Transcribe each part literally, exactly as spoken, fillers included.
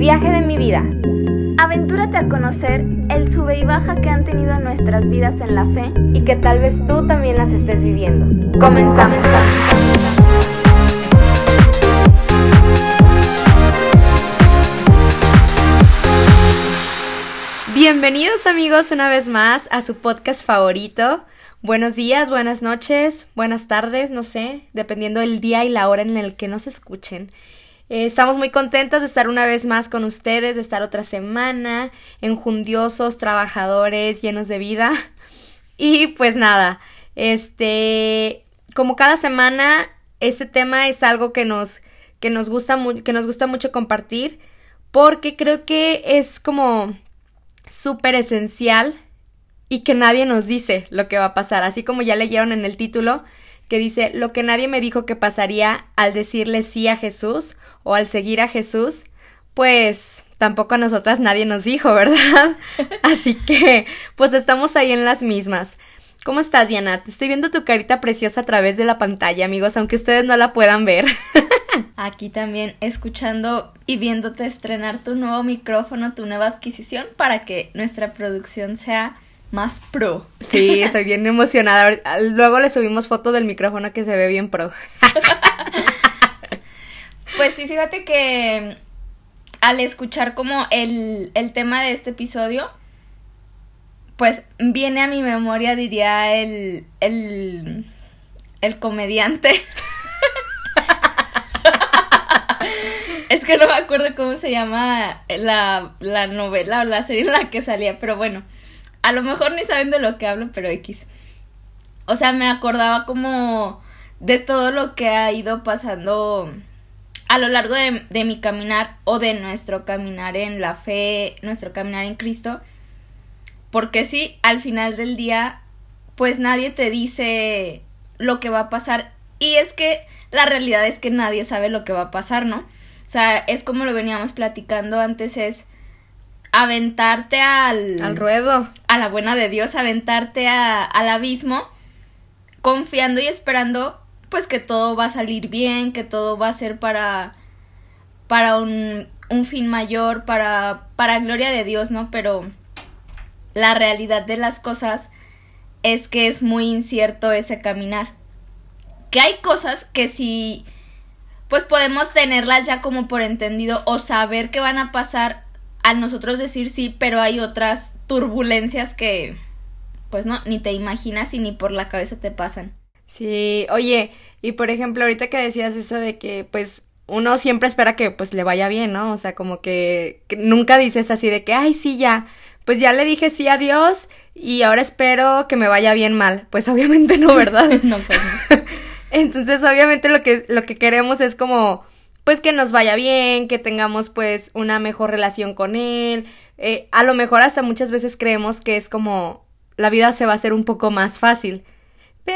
viaje de mi vida. Aventúrate a conocer el sube y baja que han tenido nuestras vidas en la fe y que tal vez tú también las estés viviendo. Comenzamos. Bienvenidos amigos una vez más a su podcast favorito. Buenos días, buenas noches, buenas tardes, no sé, dependiendo del día y la hora en el que nos escuchen. Eh, estamos muy contentas de estar una vez más con ustedes, de estar otra semana, enjundiosos, trabajadores, llenos de vida. Y pues nada, este, como cada semana, este tema es algo que nos, que nos gusta mu- que nos gusta mucho compartir, porque creo que es como súper esencial y que nadie nos dice lo que va a pasar, así como ya leyeron en el título que dice lo que nadie me dijo que pasaría al decirle sí a Jesús o al seguir a Jesús, pues tampoco a nosotras nadie nos dijo, ¿verdad? Así que pues estamos ahí en las mismas. ¿Cómo estás, Diana? Te estoy viendo tu carita preciosa a través de la pantalla, amigos, aunque ustedes no la puedan ver. Aquí también escuchando y viéndote estrenar tu nuevo micrófono, tu nueva adquisición, para que nuestra producción sea más pro. Sí, estoy bien emocionada. Luego le subimos foto del micrófono que se ve bien pro. Pues sí, fíjate que al escuchar como el, el tema de este episodio, pues viene a mi memoria, diría el, el, el comediante. Es que no me acuerdo cómo se llama la, la novela o la serie en la que salía, pero bueno, a lo mejor ni saben de lo que hablo, pero X. O sea, me acordaba como de todo lo que ha ido pasando a lo largo de, de mi caminar o de nuestro caminar en la fe, nuestro caminar en Cristo. Porque sí, al final del día, pues nadie te dice lo que va a pasar. Y es que la realidad es que nadie sabe lo que va a pasar, ¿no? O sea, es como lo veníamos platicando antes, es aventarte al... Al ruedo. A la buena de Dios, aventarte a, al abismo, confiando y esperando, pues, que todo va a salir bien, que todo va a ser para, para un, un fin mayor, para, para gloria de Dios, ¿no? Pero la realidad de las cosas es que es muy incierto ese caminar. Que hay cosas que sí, pues podemos tenerlas ya como por entendido o saber que van a pasar al nosotros decir sí, pero hay otras turbulencias que, pues no, ni te imaginas y ni por la cabeza te pasan. Sí, oye, y por ejemplo, ahorita que decías eso de que, pues, uno siempre espera que, pues, le vaya bien, ¿no? O sea, como que, que nunca dices así de que, ay, sí, ya, pues ya le dije sí a Dios y ahora espero que me vaya bien mal. Pues obviamente no, ¿verdad? No, pues no. Entonces, obviamente lo que, lo que queremos es como, pues, que nos vaya bien, que tengamos, pues, una mejor relación con él. Eh, a lo mejor hasta muchas veces creemos que es como, la vida se va a hacer un poco más fácil. Pero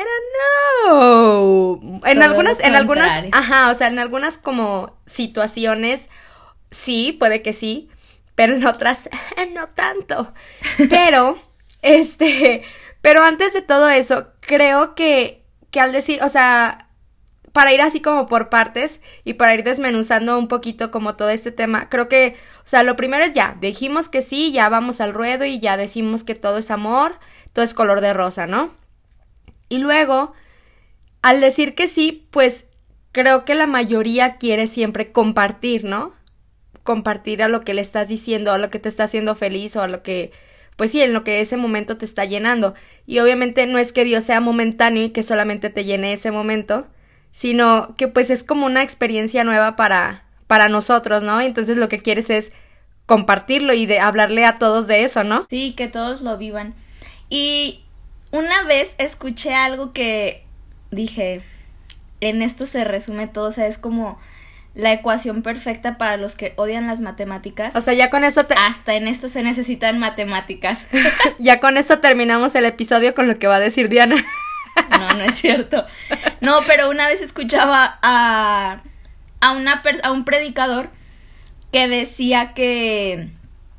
no. En Todo algunas, lo en algunas, contrario. ajá, o sea, en algunas como situaciones, sí, puede que sí, pero en otras, no tanto. Pero, este, pero antes de todo eso, creo que, que al decir, o sea, para ir así como por partes y para ir desmenuzando un poquito como todo este tema, creo que, o sea, lo primero es ya, dijimos que sí, ya vamos al ruedo y ya decimos que todo es amor, todo es color de rosa, ¿no? Y luego, al decir que sí, pues creo que la mayoría quiere siempre compartir, ¿no? Compartir a lo que le estás diciendo, a lo que te está haciendo feliz o a lo que, pues sí, en lo que ese momento te está llenando. Y obviamente no es que Dios sea momentáneo y que solamente te llene ese momento, sino que pues es como una experiencia nueva para, para nosotros, ¿no? Entonces lo que quieres es compartirlo y de hablarle a todos de eso, ¿no? Sí, que todos lo vivan. Y una vez escuché algo que dije, en esto se resume todo, o sea, es como la ecuación perfecta para los que odian las matemáticas. O sea, ya con eso te... Hasta en esto se necesitan matemáticas. Ya con eso terminamos el episodio con lo que va a decir Diana. No, no es cierto. No, pero una vez escuchaba a, a, una per- a un predicador que decía que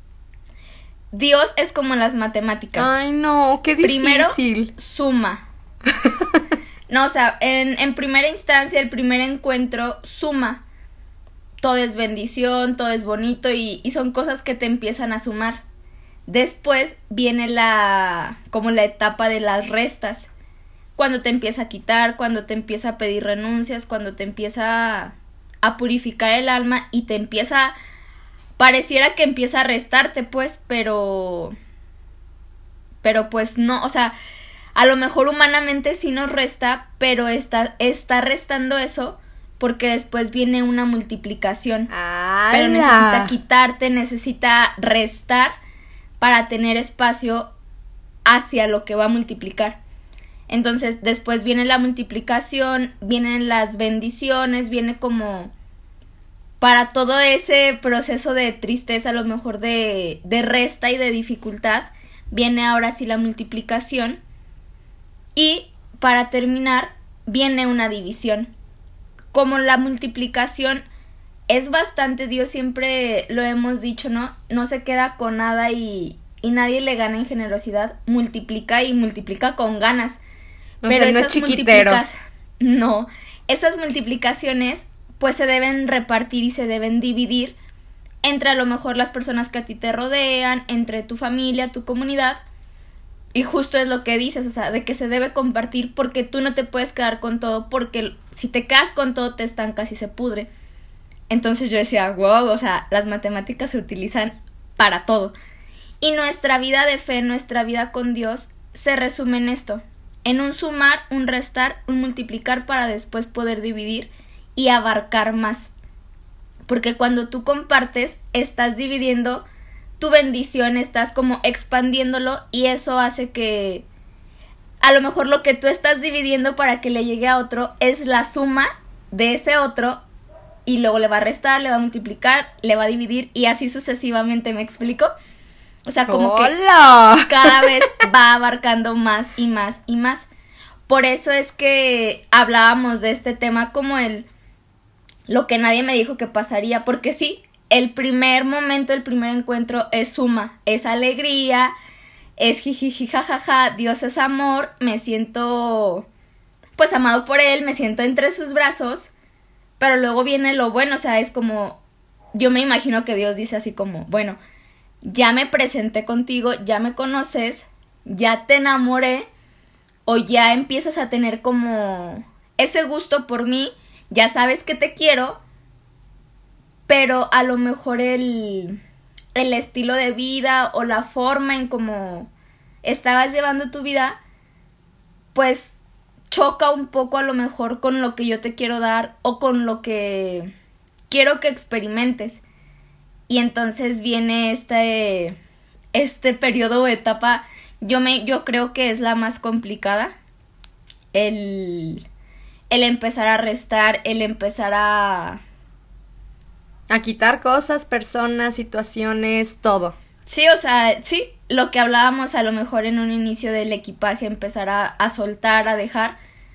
Dios es como las matemáticas. Ay, no, qué difícil. Primero, suma. No, o sea, en, en primera instancia, el primer encuentro suma. todo es bendición, todo es bonito y, y son cosas que te empiezan a sumar. Después viene la, como la etapa de las restas, cuando te empieza a quitar, cuando te empieza a pedir renuncias, cuando te empieza a, a purificar el alma y te empieza, pareciera que empieza a restarte, pues, pero, pero pues no, o sea, a lo mejor humanamente sí nos resta, pero está, está restando eso porque después viene una multiplicación. ¡Hala! Pero necesita quitarte, necesita restar para tener espacio hacia lo que va a multiplicar. Entonces, después viene la multiplicación, vienen las bendiciones, viene como para todo ese proceso de tristeza, a lo mejor de, de resta y de dificultad, viene ahora sí la multiplicación. Y para terminar, viene una división. Como la multiplicación es bastante, Dios siempre lo hemos dicho, ¿no? No se queda con nada y, y nadie le gana en generosidad. Multiplica y multiplica con ganas. O Pero sea, no esas es chiquitero. No, esas multiplicaciones pues se deben repartir y se deben dividir entre a lo mejor las personas que a ti te rodean, entre tu familia, tu comunidad. Y justo es lo que dices, o sea, de que se debe compartir porque tú no te puedes quedar con todo, porque si te quedas con todo te estancas y se pudre. Entonces yo decía, wow, o sea, las matemáticas se utilizan para todo. Y nuestra vida de fe, nuestra vida con Dios, se resume en esto. En un sumar, un restar, un multiplicar para después poder dividir y abarcar más. Porque cuando tú compartes, estás dividiendo tu bendición, estás como expandiéndolo y eso hace que a lo mejor lo que tú estás dividiendo para que le llegue a otro es la suma de ese otro y luego le va a restar, le va a multiplicar, le va a dividir y así sucesivamente, ¿me explico? O sea, como ¡Hola! Que cada vez va abarcando más y más y más. Por eso es que hablábamos de este tema como el lo que nadie me dijo que pasaría, porque sí, el primer momento, el primer encuentro es suma, es alegría, es jijiji jajaja, Dios es amor, me siento pues amado por él, me siento entre sus brazos, pero luego viene lo bueno, o sea, es como, yo me imagino que Dios dice así como, bueno, ya me presenté contigo, ya me conoces, ya te enamoré, o ya empiezas a tener como ese gusto por mí, ya sabes que te quiero, pero a lo mejor el, el estilo de vida o la forma en cómo estabas llevando tu vida, pues choca un poco a lo mejor con lo que yo te quiero dar o con lo que quiero que experimentes. Y entonces viene este, este periodo o etapa, yo, me, yo creo que es la más complicada, el, el empezar a restar, el empezar a... A quitar cosas, personas, situaciones, todo. Sí, o sea, sí, lo que hablábamos a lo mejor en un inicio del equipaje, empezar a, a soltar, a dejar,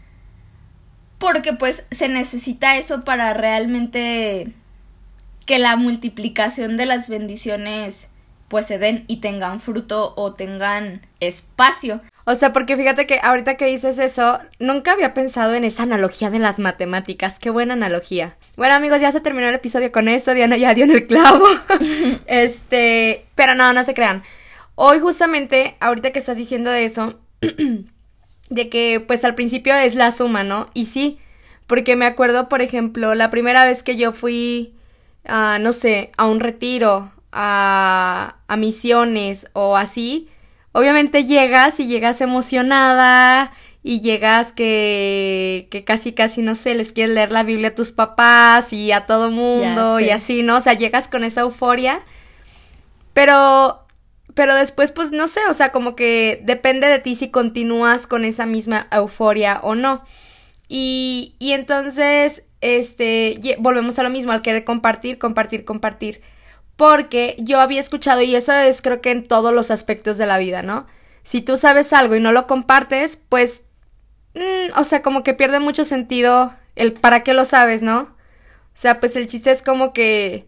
porque pues se necesita eso para realmente que la multiplicación de las bendiciones pues se den y tengan fruto o tengan espacio. O sea, porque fíjate que ahorita que dices eso, nunca había pensado en esa analogía de las matemáticas. Qué buena analogía. Bueno, amigos, ya se terminó el episodio con esto. Diana ya dio en el clavo. este, pero no, no se crean. Hoy justamente, ahorita que estás diciendo eso, de que pues al principio es la suma, ¿no? Y sí, porque me acuerdo, por ejemplo, la primera vez que yo fui, uh, no sé, a un retiro, a, a misiones o así, obviamente llegas y llegas emocionada y llegas que, que casi casi, no sé, les quieres leer la Biblia a tus papás y a todo mundo y así, ¿no? O sea, llegas con esa euforia, pero, pero después, pues, no sé, o sea, como que depende de ti si continúas con esa misma euforia o no. Y, y entonces, este, volvemos a lo mismo, al querer compartir, compartir, compartir. Porque yo había escuchado, y eso es creo que en todos los aspectos de la vida, ¿no? Si tú sabes algo y no lo compartes, pues, mmm, o sea, como que pierde mucho sentido el para qué lo sabes, ¿no? O sea, pues el chiste es como que,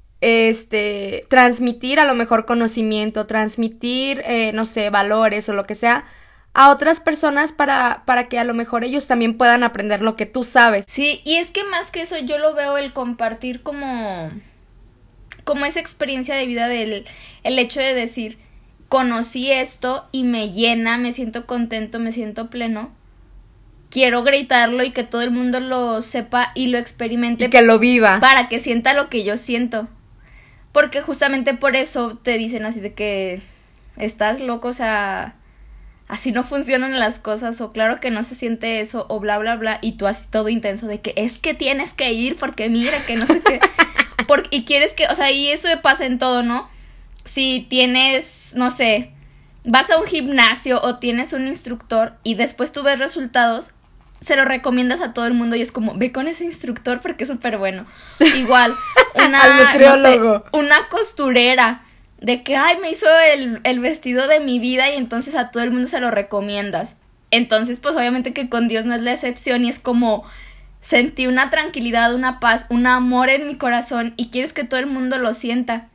este, transmitir a lo mejor conocimiento, transmitir, eh, no sé, valores o lo que sea a otras personas para, para que a lo mejor ellos también puedan aprender lo que tú sabes. Sí, y es que más que eso yo lo veo el compartir como, como esa experiencia de vida del el hecho de decir, conocí esto y me llena, me siento contento, me siento pleno. Quiero gritarlo y que todo el mundo lo sepa y lo experimente. Y que lo viva. Para que sienta lo que yo siento. Porque justamente por eso te dicen así de que estás loco, o sea, así no funcionan las cosas, o claro que no se siente eso, o bla, bla, bla, y tú así todo intenso de que es que tienes que ir porque mira que no sé qué. Porque, y quieres que, o sea, y eso pasa en todo, ¿no? Si tienes, no sé, vas a un gimnasio o tienes un instructor y después tú ves resultados, se lo recomiendas a todo el mundo y es como, ve con ese instructor porque es súper bueno. Igual, una, no sé, una costurera, de que, ay, me hizo el, el vestido de mi vida y entonces a todo el mundo se lo recomiendas. Entonces, pues obviamente que con Dios no es la excepción y es como, sentí una tranquilidad, una paz, un amor en mi corazón y quieres que todo el mundo lo sienta.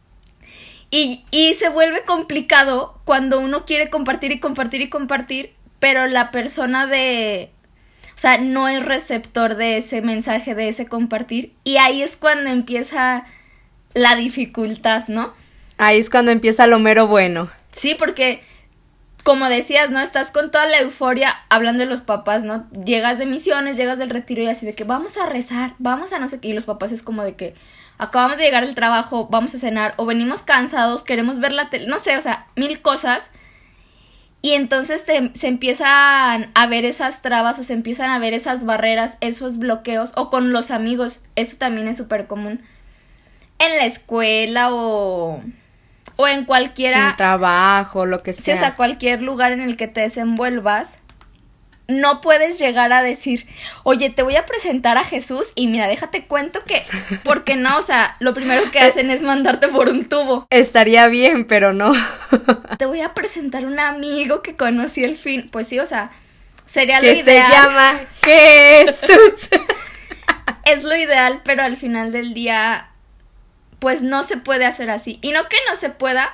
Y, y se vuelve complicado cuando uno quiere compartir y compartir y compartir, pero la persona de... O sea, no es receptor de ese mensaje, de ese compartir. Y ahí es cuando empieza la dificultad, ¿no? Ahí es cuando empieza lo mero bueno. Sí, porque, como decías, ¿no? Estás con toda la euforia hablando de los papás, ¿no? Llegas de misiones, llegas del retiro y así de que vamos a rezar, vamos a no sé qué. Y los papás es como de que acabamos de llegar del trabajo, vamos a cenar, o venimos cansados, queremos ver la tele, no sé, o sea, mil cosas. Y entonces se, se empiezan a ver esas trabas o se empiezan a ver esas barreras, esos bloqueos, o con los amigos, eso también es súper común. En la escuela o, o en cualquiera... En trabajo, lo que sea. Sí, o sea, cualquier lugar en el que te desenvuelvas, no puedes llegar a decir, oye, te voy a presentar a Jesús y mira, déjate cuento que... Porque no, o sea, lo primero que hacen es mandarte por un tubo. Estaría bien, pero no. Te voy a presentar un amigo que conocí el fin. Pues sí, o sea, sería lo que ideal. Que se llama Jesús. Es lo ideal, pero al final del día, pues no se puede hacer así. Y no que no se pueda,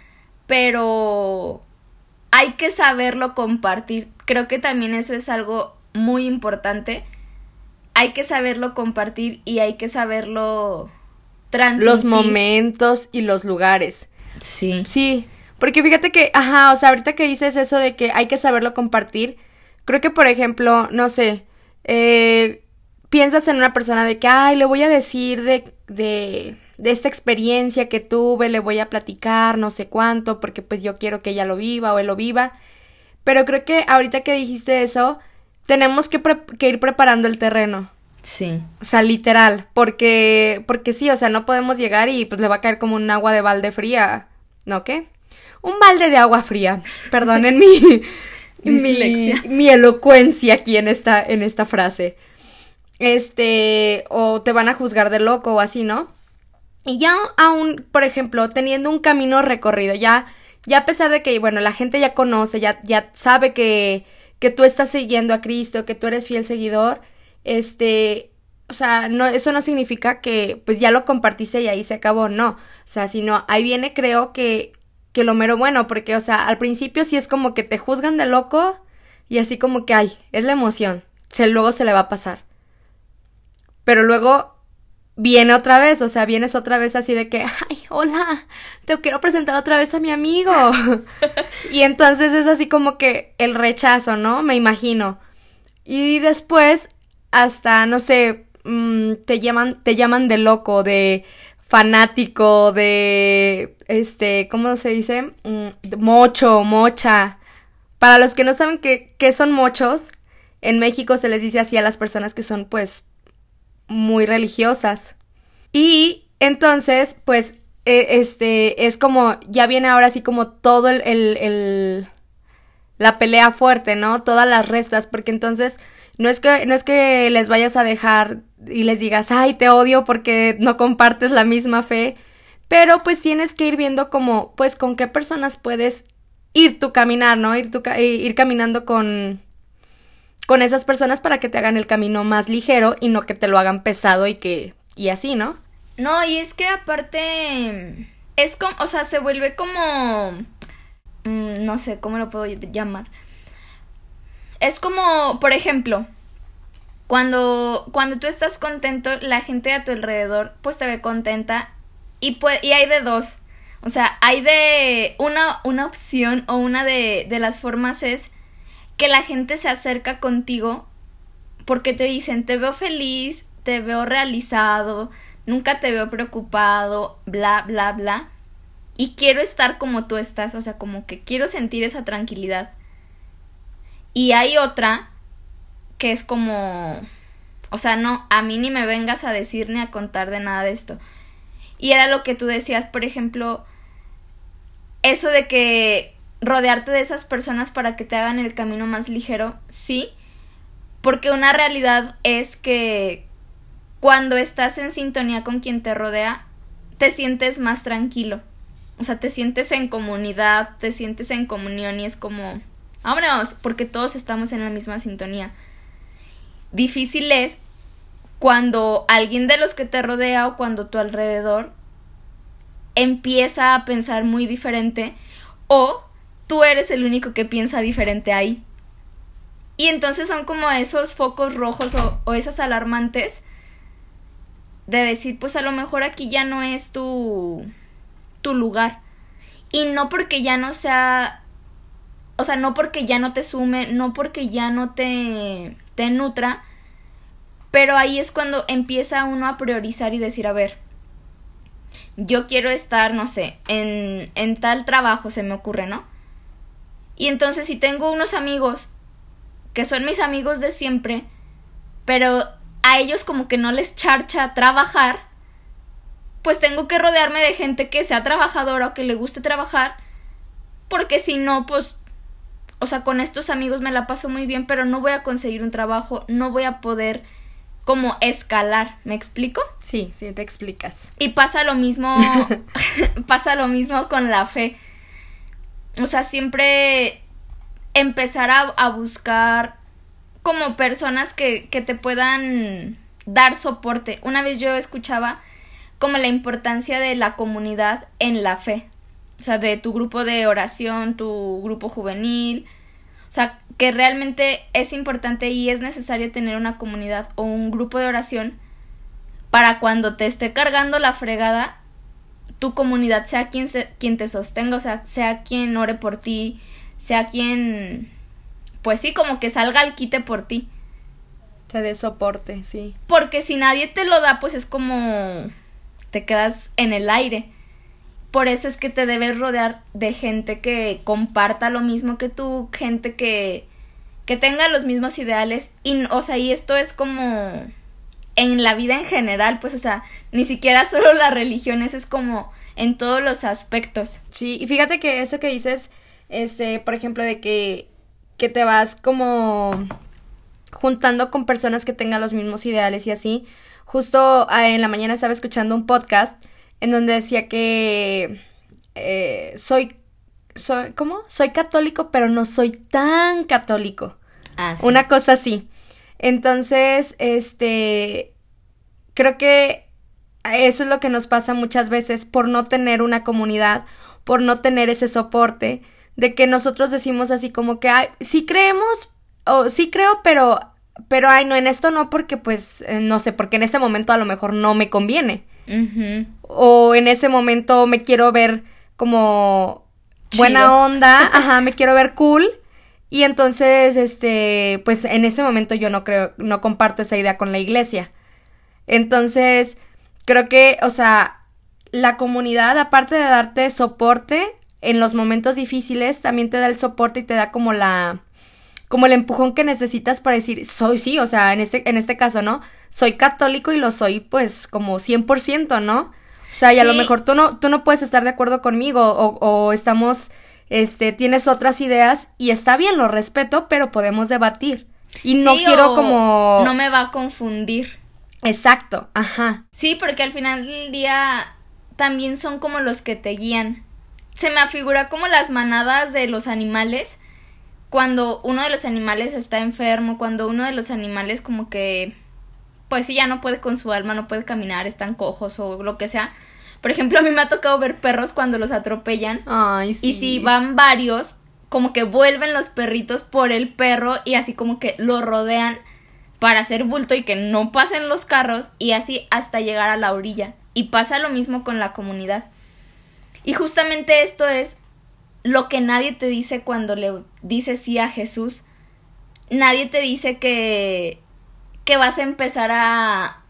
pero hay que saberlo compartir. Creo que también eso es algo muy importante. Hay que saberlo compartir y hay que saberlo transmitir. Los momentos y los lugares. Sí. Sí, porque fíjate que, ajá, o sea, ahorita que dices eso de que hay que saberlo compartir, creo que, por ejemplo, no sé, eh, piensas en una persona de que, ay, le voy a decir de, de, de esta experiencia que tuve, le voy a platicar, no sé cuánto, porque pues yo quiero que ella lo viva o él lo viva. Pero creo que ahorita que dijiste eso, tenemos que, pre- que ir preparando el terreno. Sí. O sea, literal, porque, porque sí, o sea, no podemos llegar y pues le va a caer como un agua de balde fría, ¿no qué? Un balde de agua fría, perdonen mi, mi, mi elocuencia aquí en esta, en esta frase. Este, o te van a juzgar de loco o así, ¿no? Y ya aún, por ejemplo, teniendo un camino recorrido, ya... Ya a pesar de que, bueno, la gente ya conoce, ya, ya sabe que, que tú estás siguiendo a Cristo, que tú eres fiel seguidor, este, o sea, no, eso no significa que, pues, ya lo compartiste y ahí se acabó, no, o sea, sino, ahí viene, creo, que, que lo mero bueno, porque, o sea, al principio sí es como que te juzgan de loco, y así como que, ay, es la emoción, se, luego se le va a pasar, pero luego... viene otra vez, o sea, vienes otra vez así de que, ay, hola, te quiero presentar otra vez a mi amigo. Y entonces es así como que el rechazo, ¿no? Me imagino. Y después, hasta, no sé, mmm, te llaman, te llaman de loco, de fanático, de, este, ¿cómo se dice? Mm, mocho, mocha. Para los que no saben qué, qué son mochos, en México se les dice así a las personas que son, pues, muy religiosas. Y entonces, pues, eh, este, es como, ya viene ahora así como todo el, el, el, la pelea fuerte, ¿no? Todas las restas, porque entonces, no es que, no es que les vayas a dejar y les digas, ay, te odio porque no compartes la misma fe, pero pues tienes que ir viendo como, pues, con qué personas puedes ir tu caminar, ¿no? Ir, tu, ir caminando con... con esas personas para que te hagan el camino más ligero y no que te lo hagan pesado y que y así, ¿no? No, y es que aparte es como, o sea, se vuelve como mmm, no sé cómo lo puedo llamar. es como, por ejemplo, cuando, cuando tú estás contento, la gente a tu alrededor pues te ve contenta y, pues, y hay de dos. O sea, hay de una, una opción o una de, de las formas es que la gente se acerca contigo porque te dicen, te veo feliz, te veo realizado, nunca te veo preocupado, bla, bla, bla. Y quiero estar como tú estás, o sea, como que quiero sentir esa tranquilidad. Y hay otra que es como, o sea, no, a mí ni me vengas a decir ni a contar de nada de esto. Y era lo que tú decías, por ejemplo, eso de que rodearte de esas personas para que te hagan el camino más ligero, sí, porque una realidad es que cuando estás en sintonía con quien te rodea, te sientes más tranquilo. O sea, te sientes en comunidad, te sientes en comunión y es como, vámonos, porque todos estamos en la misma sintonía. Difícil es cuando alguien de los que te rodea o cuando tu alrededor empieza a pensar muy diferente o tú eres el único que piensa diferente ahí. Y entonces son como esos focos rojos o, o esas alarmantes de decir, pues a lo mejor aquí ya no es tu, tu lugar. Y no porque ya no sea, o sea, no porque ya no te sume, no porque ya no te, te nutra, pero ahí es cuando empieza uno a priorizar y decir, a ver, yo quiero estar, no sé, en, en tal trabajo, se me ocurre, ¿no? Y entonces si tengo unos amigos que son mis amigos de siempre, pero a ellos como que no les charcha trabajar, pues tengo que rodearme de gente que sea trabajadora o que le guste trabajar, porque si no, pues, o sea, con estos amigos me la paso muy bien, pero no voy a conseguir un trabajo, no voy a poder como escalar, ¿me explico? Sí, sí, te explicas. Y pasa lo mismo, pasa lo mismo con la fe. O sea, siempre empezar a, a buscar como personas que, que te puedan dar soporte. Una vez yo escuchaba como la importancia de la comunidad en la fe. O sea, de tu grupo de oración, tu grupo juvenil. O sea, que realmente es importante y es necesario tener una comunidad o un grupo de oración para cuando te esté cargando la fregada, tu comunidad sea quien, se, quien te sostenga, o sea, sea quien ore por ti, sea quien, pues sí, como que salga al quite por ti. Te dé soporte, sí. Porque si nadie te lo da, pues es como te quedas en el aire. Por eso es que te debes rodear de gente que comparta lo mismo que tú, gente que, que tenga los mismos ideales. Y, o sea, y esto es como en la vida en general, pues, o sea, ni siquiera solo las religiones, es como en todos los aspectos. Sí, y fíjate que eso que dices, este, por ejemplo, de que, que te vas como juntando con personas que tengan los mismos ideales y así. Justo en la mañana estaba escuchando un podcast en donde decía que eh, soy, soy, ¿cómo? Soy católico, pero no soy tan católico. Ah, sí. Una cosa así. Entonces, este, creo que eso es lo que nos pasa muchas veces por no tener una comunidad, por no tener ese soporte, de que nosotros decimos así como que, ay, sí creemos, o sí creo, pero, pero, ay, no, en esto no, porque pues, eh, no sé, porque en ese momento a lo mejor no me conviene. Uh-huh. O en ese momento me quiero ver como chido, buena onda, ajá, me quiero ver cool, y entonces, este, pues en ese momento yo no creo, no comparto esa idea con la iglesia. Entonces, creo que, o sea, la comunidad, aparte de darte soporte en los momentos difíciles, también te da el soporte y te da como la, como el empujón que necesitas para decir, soy, sí, o sea, en este, en este caso, ¿no? Soy católico y lo soy, pues, como cien por ciento, ¿no? O sea, y a sí. lo mejor tú no, tú no puedes estar de acuerdo conmigo o, o estamos, este, tienes otras ideas y está bien, lo respeto, pero podemos debatir. Y no sí, quiero como... no me va a confundir. Exacto, ajá. Sí, porque al final del día también son como los que te guían. Se me afigura como las manadas de los animales, cuando uno de los animales está enfermo, cuando uno de los animales como que... pues sí, ya no puede con su alma, no puede caminar, están cojos o lo que sea. Por ejemplo, a mí me ha tocado ver perros cuando los atropellan. Ay, sí. Y si van varios, como que vuelven los perritos por el perro y así como que lo rodean para hacer bulto y que no pasen los carros y así hasta llegar a la orilla. Y pasa lo mismo con la comunidad. Y justamente esto es lo que nadie te dice cuando le dices sí a Jesús. Nadie te dice que, que vas a empezar a,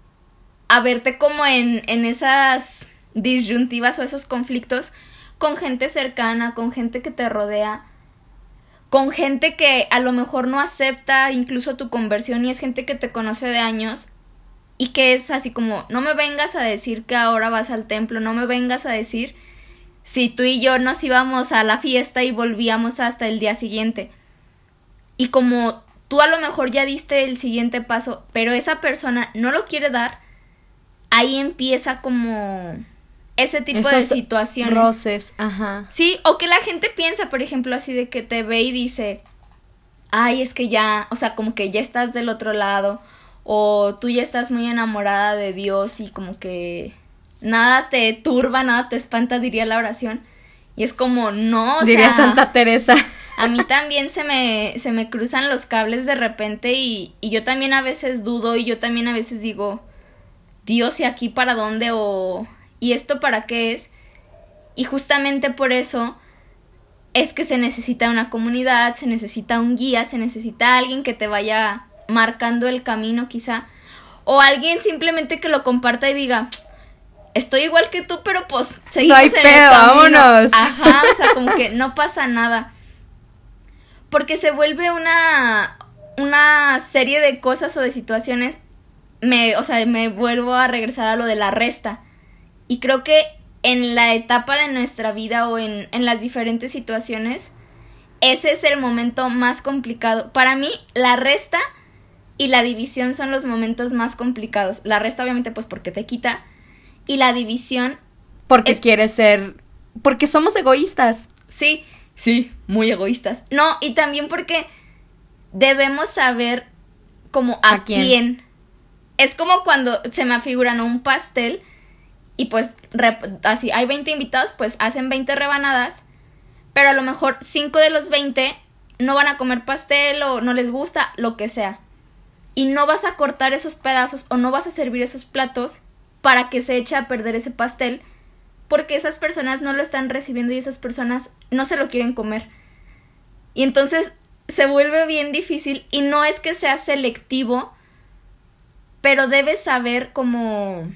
a verte como en, en esas disyuntivas o esos conflictos con gente cercana, con gente que te rodea, con gente que a lo mejor no acepta incluso tu conversión y es gente que te conoce de años y que es así como, no me vengas a decir que ahora vas al templo, no me vengas a decir si tú y yo nos íbamos a la fiesta y volvíamos hasta el día siguiente. Y como tú a lo mejor ya diste el siguiente paso, pero esa persona no lo quiere dar, ahí empieza como ese tipo Esos de situaciones. Roces, ajá. Sí, o que la gente piensa, por ejemplo, así de que te ve y dice, ay, es que ya, o sea, como que ya estás del otro lado, o tú ya estás muy enamorada de Dios y como que nada te turba, nada te espanta, diría la oración. Y es como, no, o diría sea, Santa Teresa. A mí también se me, se me cruzan los cables de repente y, y yo también a veces dudo y yo también a veces digo, Dios, ¿y aquí para dónde? O ¿y esto para qué es? Y justamente por eso es que se necesita una comunidad, se necesita un guía, se necesita alguien que te vaya marcando el camino quizá, o alguien simplemente que lo comparta y diga, estoy igual que tú, pero pues seguimos no hay en pedo, el camino. Vámonos. Ajá, o sea, como que no pasa nada. Porque se vuelve una, una serie de cosas o de situaciones, me, o sea, me vuelvo a regresar a lo de la resta. Y creo que en la etapa de nuestra vida o en, en las diferentes situaciones, ese es el momento más complicado. Para mí, la resta y la división son los momentos más complicados. La resta obviamente pues porque te quita, y la división porque es... quieres ser, porque somos egoístas. Sí, sí, muy egoístas. No, y también porque debemos saber como a, ¿A quién? quién. Es como cuando se me afigura, ¿no?, un pastel y pues rep- así hay veinte invitados, pues hacen veinte rebanadas, pero a lo mejor cinco de los veinte no van a comer pastel o no les gusta, lo que sea. Y no vas a cortar esos pedazos o no vas a servir esos platos para que se eche a perder ese pastel, porque esas personas no lo están recibiendo y esas personas no se lo quieren comer. Y entonces se vuelve bien difícil, y no es que sea selectivo, pero debes saber como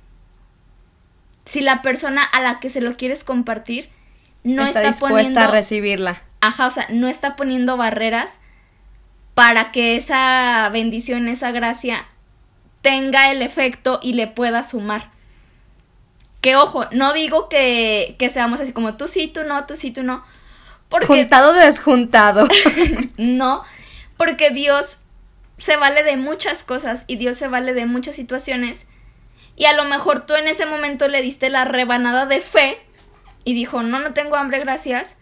si la persona a la que se lo quieres compartir no está, está dispuesta poniendo, a recibirla. Ajá, o sea, no está poniendo barreras para que esa bendición, esa gracia tenga el efecto y le pueda sumar. Que ojo, no digo que, que seamos así como tú sí, tú no, tú sí, tú no. Porque... Juntado de desjuntado. No, porque Dios se vale de muchas cosas y Dios se vale de muchas situaciones. Y a lo mejor tú en ese momento le diste la rebanada de fe y dijo, no, no tengo hambre, gracias.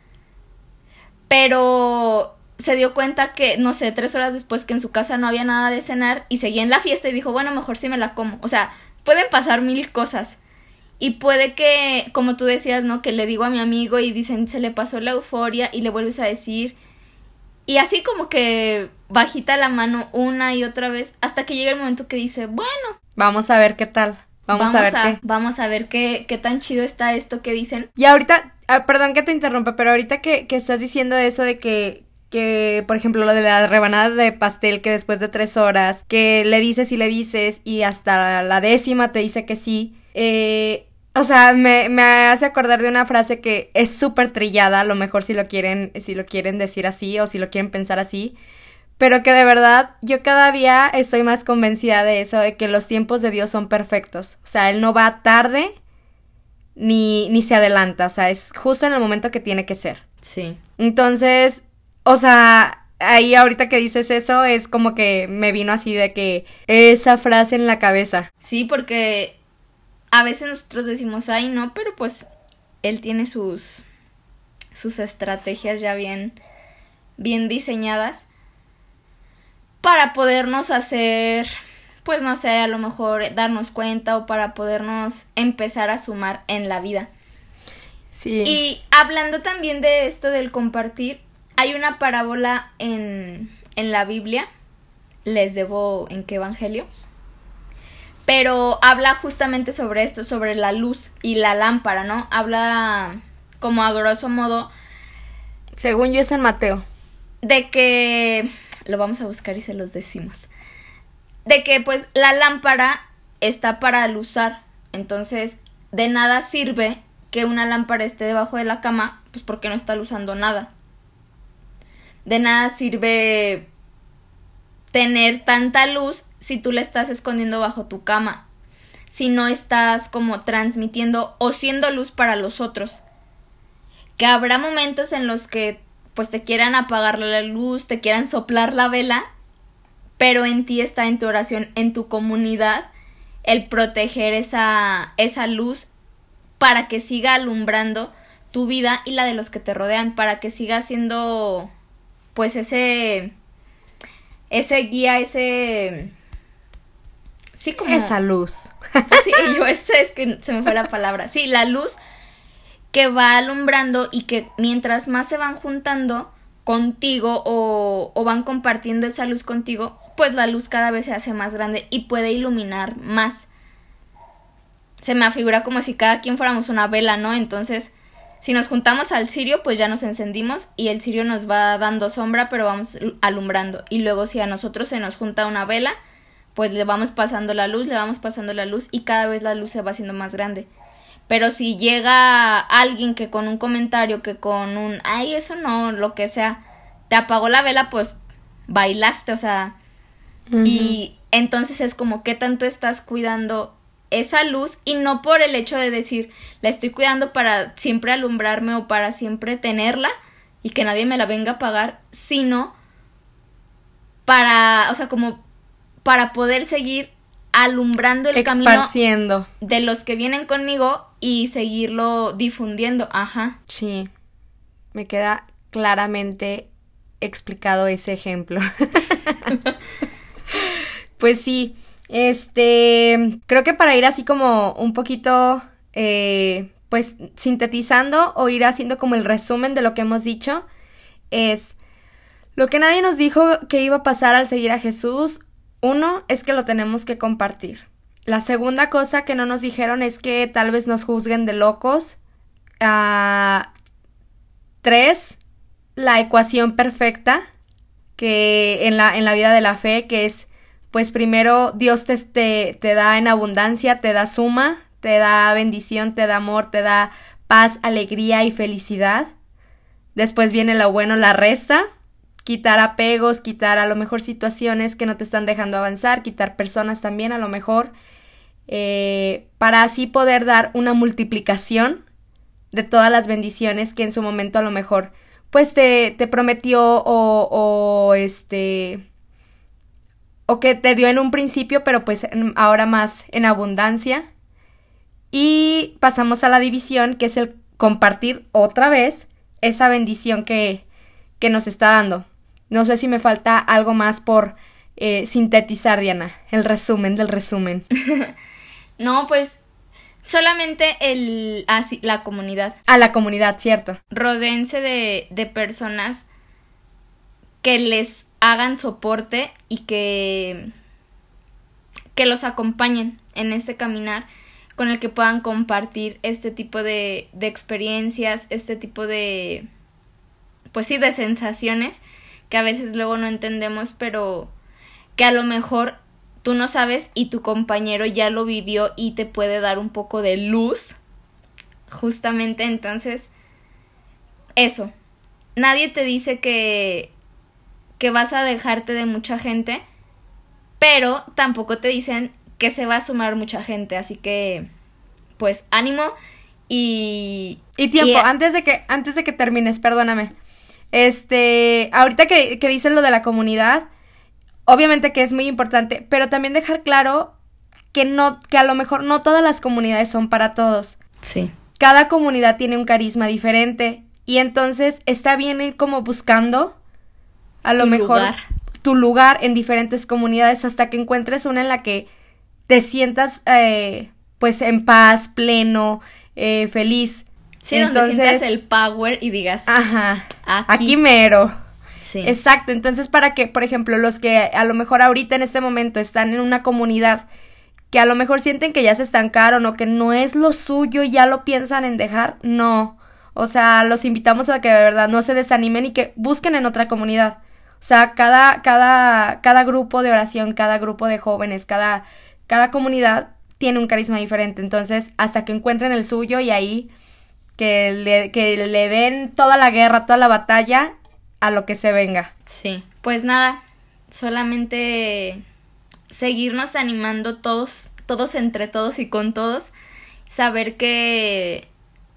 Pero se dio cuenta que, no sé, tres horas después que en su casa no había nada de cenar y seguía en la fiesta y dijo, bueno, mejor sí me la como. O sea, pueden pasar mil cosas. Y puede que, como tú decías, ¿no?, que le digo a mi amigo y dicen, se le pasó la euforia, y le vuelves a decir. Y así como que bajita la mano una y otra vez hasta que llega el momento que dice, bueno, vamos a ver qué tal. Vamos, vamos a ver a, qué. Vamos a ver qué, qué tan chido está esto que dicen. Y ahorita, ah, perdón que te interrumpa, pero ahorita que, que estás diciendo eso de que, que, por ejemplo, lo de la rebanada de pastel, que después de tres horas, que le dices y le dices y hasta la décima te dice que sí, eh... O sea, me, me hace acordar de una frase que es súper trillada, a lo mejor si lo quieren, si lo quieren decir así o si lo quieren pensar así, pero que de verdad yo cada día estoy más convencida de eso, de que los tiempos de Dios son perfectos. O sea, Él no va tarde ni, ni se adelanta, o sea, es justo en el momento que tiene que ser. Sí. Entonces, o sea, ahí ahorita que dices eso es como que me vino así de que esa frase en la cabeza. Sí, porque a veces nosotros decimos, ay, no, pero pues Él tiene sus, sus estrategias ya bien, bien diseñadas para podernos hacer, pues no sé, a lo mejor darnos cuenta o para podernos empezar a sumar en la vida. Sí. Y hablando también de esto del compartir, hay una parábola en, en la Biblia, les debo en qué evangelio, pero habla justamente sobre esto, sobre la luz y la lámpara, ¿no? Habla como a grosso modo. Según yo es en Mateo. De que, lo vamos a buscar y se los decimos, de que pues la lámpara está para alusar, entonces de nada sirve que una lámpara esté debajo de la cama, pues porque no está alusando nada. De nada sirve tener tanta luz si tú la estás escondiendo bajo tu cama, si no estás como transmitiendo o siendo luz para los otros. Que habrá momentos en los que pues te quieran apagar la luz, te quieran soplar la vela, pero en ti está, en tu oración, en tu comunidad, el proteger esa, esa luz para que siga alumbrando tu vida y la de los que te rodean, para que siga siendo pues ese ese guía, ese sí como esa luz. Sí, yo ese es que se me fue la palabra. Sí, la luz que va alumbrando y que mientras más se van juntando contigo o, o van compartiendo esa luz contigo, pues la luz cada vez se hace más grande y puede iluminar más. Se me afigura como si cada quien fuéramos una vela, ¿no? Entonces, si nos juntamos al cirio, pues ya nos encendimos y el cirio nos va dando sombra, pero vamos alumbrando. Y luego si a nosotros se nos junta una vela, pues le vamos pasando la luz, le vamos pasando la luz y cada vez la luz se va haciendo más grande. Pero si llega alguien que con un comentario, que con un, ay, eso no, lo que sea, te apagó la vela, pues bailaste, o sea, uh-huh. Y entonces es como qué tanto estás cuidando esa luz y no por el hecho de decir, la estoy cuidando para siempre alumbrarme o para siempre tenerla y que nadie me la venga a apagar, sino para, o sea, como para poder seguir alumbrando el Esparciendo. camino de los que vienen conmigo y seguirlo difundiendo, ajá. Sí, me queda claramente explicado ese ejemplo. Pues sí, este, creo que para ir así como un poquito, eh, pues sintetizando o ir haciendo como el resumen de lo que hemos dicho, es lo que nadie nos dijo que iba a pasar al seguir a Jesús. Uno es que lo tenemos que compartir. La segunda cosa que no nos dijeron es que tal vez nos juzguen de locos. Uh, tres, la ecuación perfecta que en la, en la vida de la fe, que es, pues primero Dios te, te, te da en abundancia, te da suma, te da bendición, te da amor, te da paz, alegría y felicidad. Después viene lo bueno, la resta. Quitar apegos, quitar a lo mejor situaciones que no te están dejando avanzar, quitar personas también a lo mejor, eh, para así poder dar una multiplicación de todas las bendiciones que en su momento a lo mejor pues te, te prometió o, o este o que te dio en un principio, pero pues ahora más en abundancia. Y pasamos a la división, que es el compartir otra vez esa bendición que, que nos está dando. No sé si me falta algo más por eh, sintetizar, Diana, el resumen del resumen. No, pues solamente el ah, sí, la comunidad. Ah, la comunidad, cierto. Rodéense de, de personas que les hagan soporte y que, que los acompañen en este caminar, con el que puedan compartir este tipo de, de experiencias, este tipo de, pues sí, de sensaciones que a veces luego no entendemos, pero que a lo mejor tú no sabes y tu compañero ya lo vivió y te puede dar un poco de luz, justamente. Entonces, eso, nadie te dice que, que vas a dejarte de mucha gente, pero tampoco te dicen que se va a sumar mucha gente, así que, pues, ánimo y... Y tiempo, y, antes de que, antes de que termines, perdóname. Este, ahorita que, que dices lo de la comunidad, obviamente que es muy importante, pero también dejar claro que no, que a lo mejor no todas las comunidades son para todos. Sí. Cada comunidad tiene un carisma diferente y entonces está bien ir como buscando a lo tu mejor lugar. tu lugar en diferentes comunidades hasta que encuentres una en la que te sientas eh, pues en paz, pleno, eh, feliz. Sí, entonces, donde sientas el power y digas, ajá, aquí, aquí mero. Sí. Exacto, entonces para que, por ejemplo, los que a lo mejor ahorita en este momento están en una comunidad que a lo mejor sienten que ya se estancaron o que no es lo suyo y ya lo piensan en dejar, no. O sea, los invitamos a que de verdad no se desanimen y que busquen en otra comunidad. O sea, cada, cada, cada grupo de oración, cada grupo de jóvenes, cada, cada comunidad tiene un carisma diferente. Entonces, hasta que encuentren el suyo y ahí que le, que le den toda la guerra, toda la batalla a lo que se venga. Sí, pues nada, solamente seguirnos animando todos, todos entre todos y con todos. Saber que,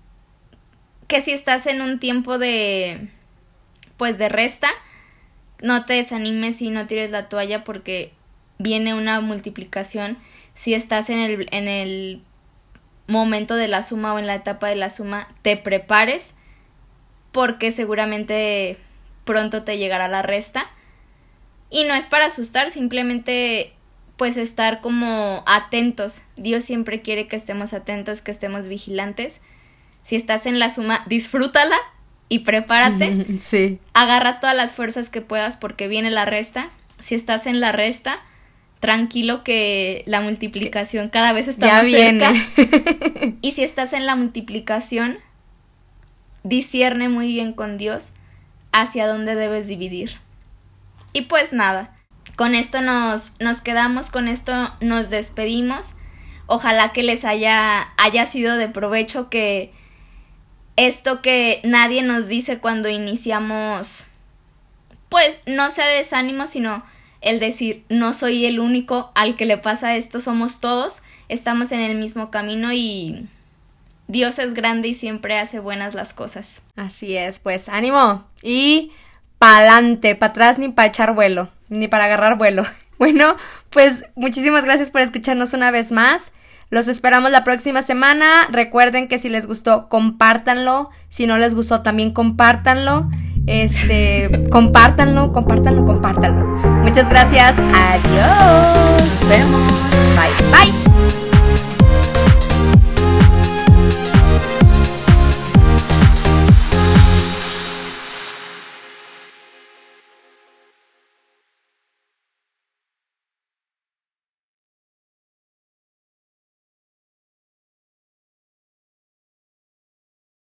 que si estás en un tiempo de, pues de resta, no te desanimes y no tires la toalla porque viene una multiplicación. Si estás en el, en el momento de la suma o en la etapa de la suma, te prepares porque seguramente pronto te llegará la resta. Y no es para asustar, simplemente pues estar como atentos. Dios siempre quiere que estemos atentos, que estemos vigilantes. Si estás en la suma, disfrútala y prepárate. Sí. Agarra todas las fuerzas que puedas porque viene la resta. Si estás en la resta, tranquilo que la multiplicación cada vez está ya más viene. cerca. Y si estás en la multiplicación, discierne muy bien con Dios hacia dónde debes dividir. Y pues nada, con esto nos, nos quedamos, con esto nos despedimos. Ojalá que les haya, haya sido de provecho, que esto que nadie nos dice cuando iniciamos, pues no sea desánimo, sino el decir, no soy el único al que le pasa esto, somos todos, estamos en el mismo camino y Dios es grande y siempre hace buenas las cosas. Así es, pues ánimo y pa'lante, para atrás ni para echar vuelo, ni para agarrar vuelo. Bueno, pues muchísimas gracias por escucharnos una vez más. Los esperamos la próxima semana. Recuerden que si les gustó, compártanlo. Si no les gustó, también compártanlo. Este, compártanlo, compártanlo, compártanlo. Muchas gracias. Adiós. Nos vemos. Bye, bye.